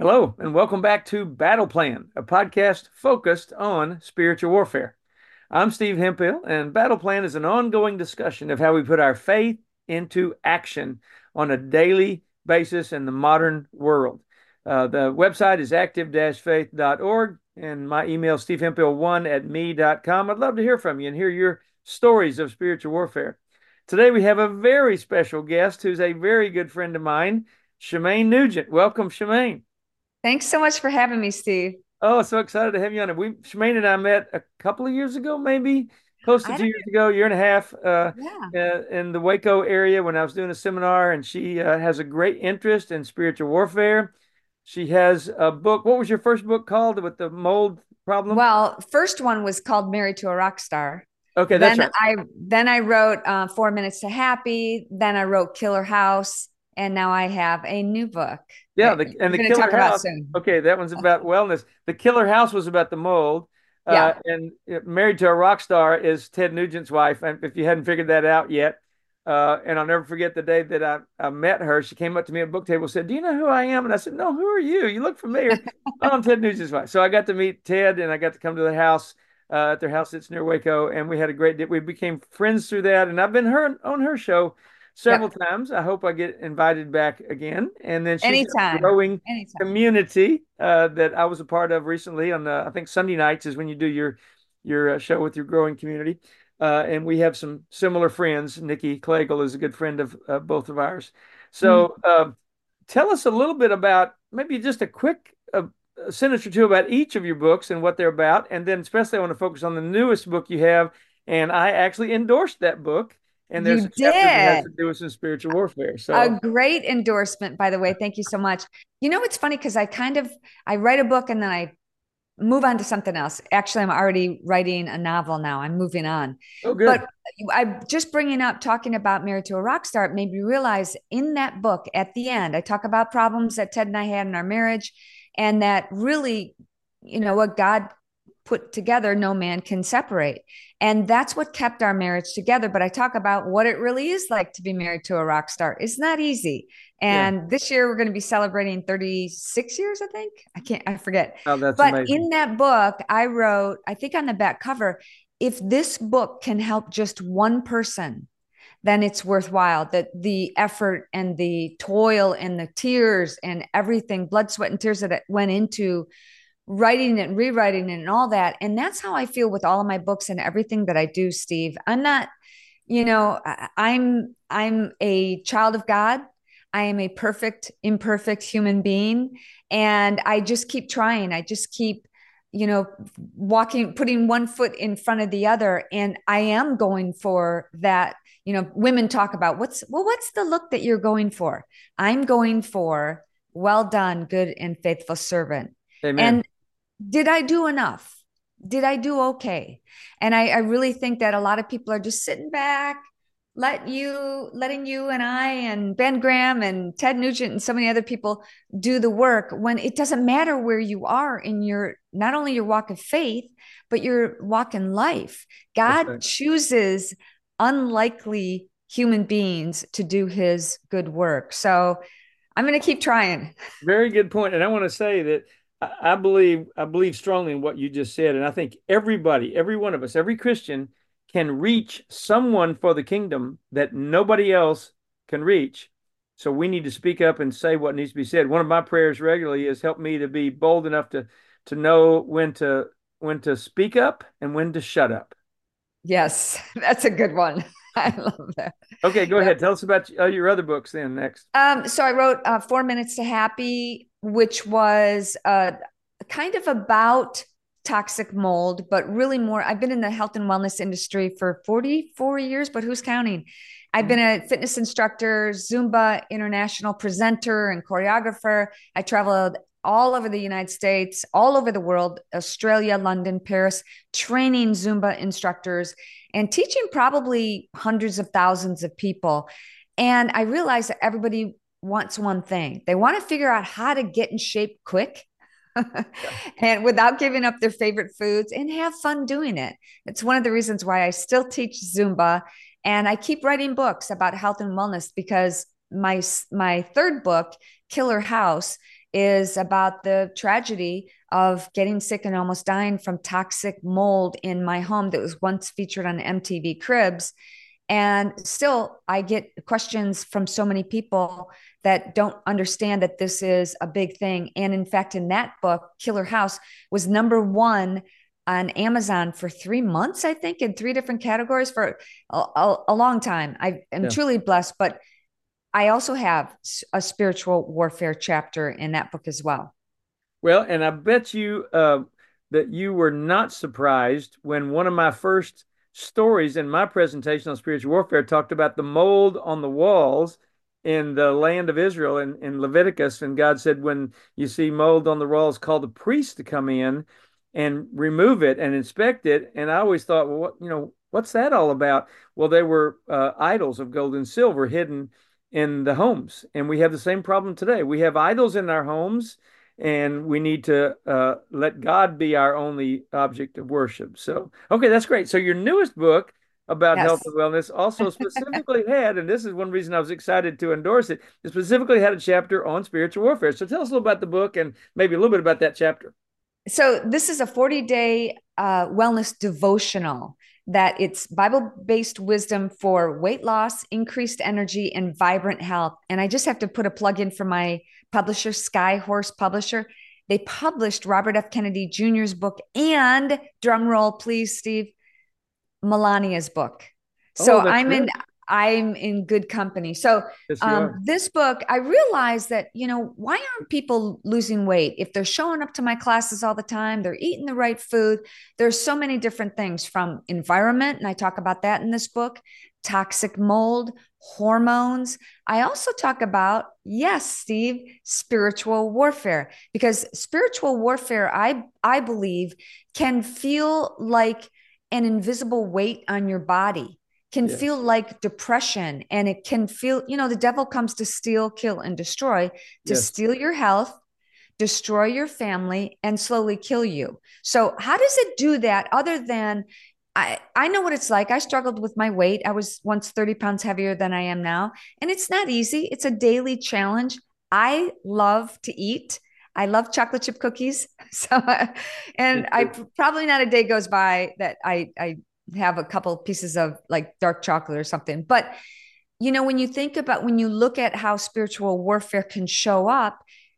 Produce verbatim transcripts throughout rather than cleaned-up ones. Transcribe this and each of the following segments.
Hello, and welcome back to Battle Plan, a podcast focused on spiritual warfare. I'm Steve Hemphill, and Battle Plan is an ongoing discussion of how we put our faith into action on a daily basis in the modern world. Uh, the website is active faith dot org, and my email is stevehemphill one at me dot com. I'd love to hear from you and hear your stories of spiritual warfare. Today, we have a very special guest who's a very good friend of mine, Shemaine Nugent. Welcome, Shemaine. Thanks so much for having me, Steve. Oh, so excited to have you on it. We, Shemaine and I met a couple of years ago, maybe close to I two don't, years ago, year and a half, uh, yeah. uh, in the Waco area when I was doing a seminar, and she uh, has a great interest in spiritual warfare. She has a book. What was your first book called with the mold problem? Well, first one was called Married to a Rock Star. Okay, that's Then right. I then I wrote uh, Four Minutes to Happy. Then I wrote Killer House, and now I have a new book Yeah, that the and we're the going to Killer talk about House. soon. Okay, that one's about wellness. The Killer House was about the mold, uh, Yeah. and uh, Married to a Rock Star is Ted Nugent's wife. And if you hadn't figured that out yet, uh, and I'll never forget the day that I, I met her. She came up to me at book table, said, "Do you know who I am?" And I said, "No, who are you? You look familiar." "Oh, I'm Ted Nugent's wife." So I got to meet Ted, and I got to come to the house, uh, at their house that's near Waco, and we had a great day. We became friends through that, and I've been her on her show several Yep. times. I hope I get invited back again. And then she's got a Anytime. growing Anytime. community uh, that I was a part of recently. On uh, I think Sunday nights is when you do your your uh, show with your growing community. Uh, and we have some similar friends. Nikki Clagle is a good friend of uh, both of ours. Mhm. So uh, tell us a little bit about maybe just a quick uh, a sentence or two about each of your books and what they're about. And then especially I want to focus on the newest book you have. And I actually endorsed that book. And there's a You chapter that has did to do with some spiritual warfare. a So great endorsement, by the way. Thank you so much. You know, it's funny because I kind of I write a book and then I move on to something else. Actually, I'm already writing a novel now. I'm moving on. oh, good. But I just bringing up talking about Married to a Rock Star, it made me realize in that book at the end, I talk about problems that Ted and I had in our marriage, and that really, you know, what God put together, no man can separate. And that's what kept our marriage together. But I talk about what it really is like to be married to a rock star. It's not easy. Yeah. And this year we're going to be celebrating thirty-six years, I think. I can't, I forget. Oh, that's But amazing. in that book, I wrote, I think on the back cover, if this book can help just one person, then it's worthwhile. That the effort and the toil and the tears and everything, blood, sweat, and tears that went into writing it and rewriting it and all that. And that's how I feel with all of my books and everything that I do, Steve. I'm not, you know, I'm I'm a child of God. I am a perfect, imperfect human being. And I just keep trying. I just keep, you know, walking, putting one foot in front of the other. And I am going for that. You know, women talk about what's, well, what's the look that you're going for? I'm going for well done, good and faithful servant. Amen. And did I do enough? Did I do okay? And I, I really think that a lot of people are just sitting back, let you, letting you and I and Ben Graham and Ted Nugent and so many other people do the work when it doesn't matter where you are in your, not only your walk of faith, but your walk in life. That's God right. chooses unlikely human beings to do his good work. So I'm going to keep trying. Very good point. And I want to say that I I believe I believe strongly in what you just said. And I think everybody, every one of us, every Christian can reach someone for the kingdom that nobody else can reach. So we need to speak up and say what needs to be said. One of my prayers regularly is help me to be bold enough to to know when to when to speak up and when to shut up. Yes, that's a good one. I love that. Okay, go Yep. ahead. Tell us about uh, your other books then next. Um, so I wrote uh, Four Minutes to Happy, which was uh, kind of about toxic mold, but really more. I've been in the health and wellness industry for forty-four years, but who's counting? I've been a fitness instructor, Zumba international presenter, and choreographer. I traveled all over the United States, all over the world, Australia, London, Paris, training Zumba instructors and teaching probably hundreds of thousands of people. And I realized that everybody wants one thing. They want to figure out how to get in shape quick and without giving up their favorite foods and have fun doing it. It's one of the reasons why I still teach Zumba and I keep writing books about health and wellness because my my third book, Killer House, is about the tragedy of getting sick and almost dying from toxic mold in my home that was once featured on M T V Cribs. And still, I get questions from so many people that don't understand that this is a big thing. And in fact, in that book, Killer House was number one on Amazon for three months, I think, in three different categories for a, a, a long time. I am yeah. truly blessed, but I also have a spiritual warfare chapter in that book as well. Well, and I bet you uh, that you were not surprised when one of my first stories in my presentation on spiritual warfare talked about the mold on the walls in the land of Israel in, in Leviticus. And God said, when you see mold on the walls, call the priest to come in and remove it and inspect it. And I always thought, well, what, you know, what's that all about? Well, they were uh, idols of gold and silver hidden in the homes. And we have the same problem today. We have idols in our homes, and we need to uh, let God be our only object of worship. So, okay, that's great. So your newest book about yes. health and wellness also specifically had, and this is one reason I was excited to endorse it, it specifically had a chapter on spiritual warfare. So tell us a little about the book and maybe a little bit about that chapter. So this is a forty-day uh, wellness devotional that it's Bible-based wisdom for weight loss, increased energy, and vibrant health. And I just have to put a plug in for my publisher, Skyhorse Publisher. They published Robert F. Kennedy Junior's book and, drum roll, please, Steve, Melania's book. So oh, I'm great. in I'm in good company. So yes, um, this book, I realized that, you know, why aren't people losing weight? If they're showing up to my classes all the time, they're eating the right food. There's so many different things from environment. And I talk about that in this book, toxic mold, hormones. I also talk about, yes, Steve, spiritual warfare, because spiritual warfare, I, I believe, can feel like an invisible weight on your body. Can yes. feel like depression, and it can feel, you know, the devil comes to steal, kill, and destroy, to yes. steal your health, destroy your family, and slowly kill you. So how does it do that other than, I, I know what it's like. I struggled with my weight. I was once thirty pounds heavier than I am now, and it's not easy. It's a daily challenge. I love to eat. I love chocolate chip cookies. So, and I probably not a day goes by that I, I, have a couple pieces of like dark chocolate or something. But, you know, when you think about, when you look at how spiritual warfare can show up,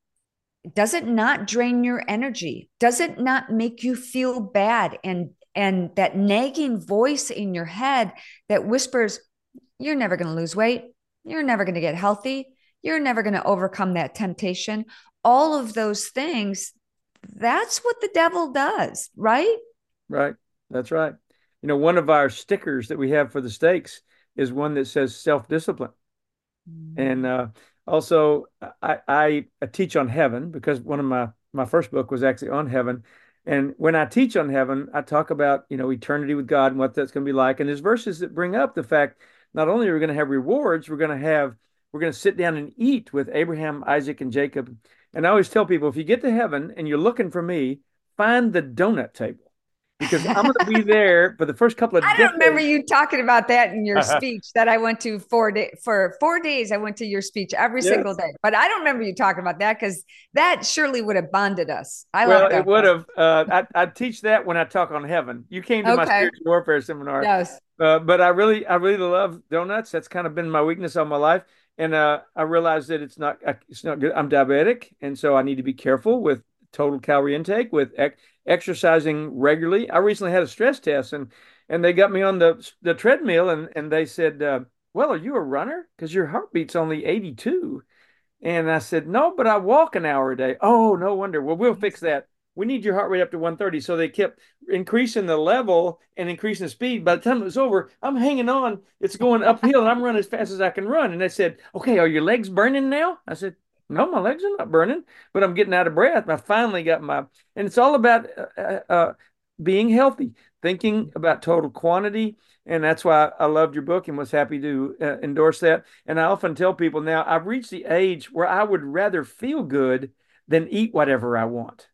does it not drain your energy? Does it not make you feel bad? And, and that nagging voice in your head that whispers, you're never going to lose weight. You're never going to get healthy. You're never going to overcome that temptation. All of those things, that's what the devil does, right? Right. That's right. You know, one of our stickers that we have for the stakes is one that says self-discipline. Mm-hmm. And uh, also, I, I, I teach on heaven, because one of my, my first book was actually on heaven. And when I teach on heaven, I talk about, you know, eternity with God and what that's going to be like. And there's verses that bring up the fact, not only are we going to have rewards, we're going to have, we're going to sit down and eat with Abraham, Isaac, and Jacob. And I always tell people, if you get to heaven and you're looking for me, find the donut table. Because I'm going to be there for the first couple of I don't decades. remember you talking about that in your speech that I went to four day for four days. I went to your speech every yes. single day, but I don't remember you talking about that, because that surely would have bonded us. I well, love that. It would have. Uh, I, I teach that when I talk on heaven. You came to okay. my spiritual warfare seminar. Yes. Uh, but I really, I really love donuts. That's kind of been my weakness all my life. And uh, I realized that it's not, it's not good. I'm diabetic. And so I need to be careful with total calorie intake, with ec- exercising regularly. I recently had a stress test, and and they got me on the the treadmill, and and they said, uh, well, are you a runner? Because your heartbeat's only eighty-two. And I said, no, but I walk an hour a day. Oh, no wonder. Well, we'll fix that. We need your heart rate up to one thirty. So they kept increasing the level and increasing the speed. By the time it was over, I'm hanging on. It's going uphill, and I'm running as fast as I can run. And they said, okay, are your legs burning now? I said, no, my legs are not burning, but I'm getting out of breath. I finally got my, and it's all about uh, uh, being healthy, thinking about total quantity. And that's why I loved your book and was happy to uh, endorse that. And I often tell people now, I've reached the age where I would rather feel good than eat whatever I want.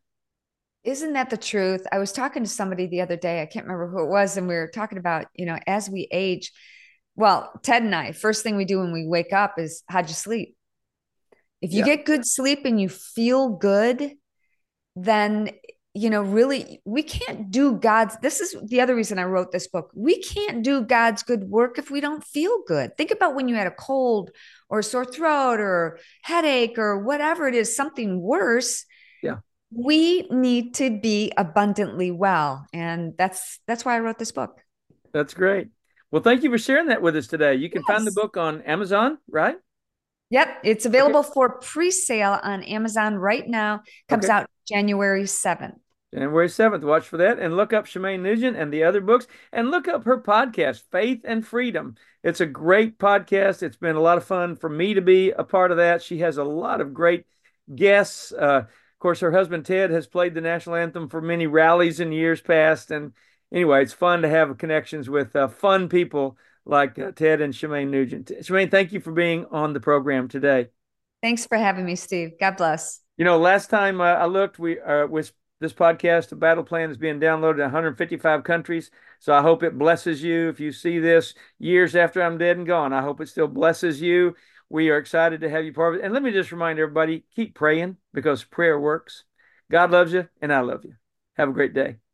Isn't that the truth? I was talking to somebody the other day, I can't remember who it was, and we were talking about, you know, as we age, well, Ted and I, first thing we do when we wake up is, how'd you sleep? If you Yeah, get good sleep and you feel good, then, you know, really, we can't do God's. This is the other reason I wrote this book. We can't do God's good work if we don't feel good. Think about when you had a cold or a sore throat or headache or whatever it is, something worse. yeah, We need to be abundantly well. And that's that's why I wrote this book. that's great. Well, thank you for sharing that with us today. You can find the Yes. book on Amazon, right? Yep, it's Okay. available for pre-sale on Amazon right now. Comes Okay. out January seventh. January seventh. Watch for that and look up Shemaine Nugent and the other books and look up her podcast, Faith and Freedom. It's a great podcast. It's been a lot of fun for me to be a part of that. She has a lot of great guests. Uh, of course, her husband Ted has played the national anthem for many rallies in years past. And anyway, it's fun to have connections with uh, fun people like uh, Ted and Shemaine Nugent. Shemaine, thank you for being on the program today. Thanks for having me, Steve. God bless. You know, last time uh, I looked, we uh, was this podcast, the Battle Plan, is being downloaded in one hundred fifty-five countries. So I hope it blesses you. If you see this years after I'm dead and gone, I hope it still blesses you. We are excited to have you part of it. And let me just remind everybody, keep praying because prayer works. God loves you, and I love you. Have a great day.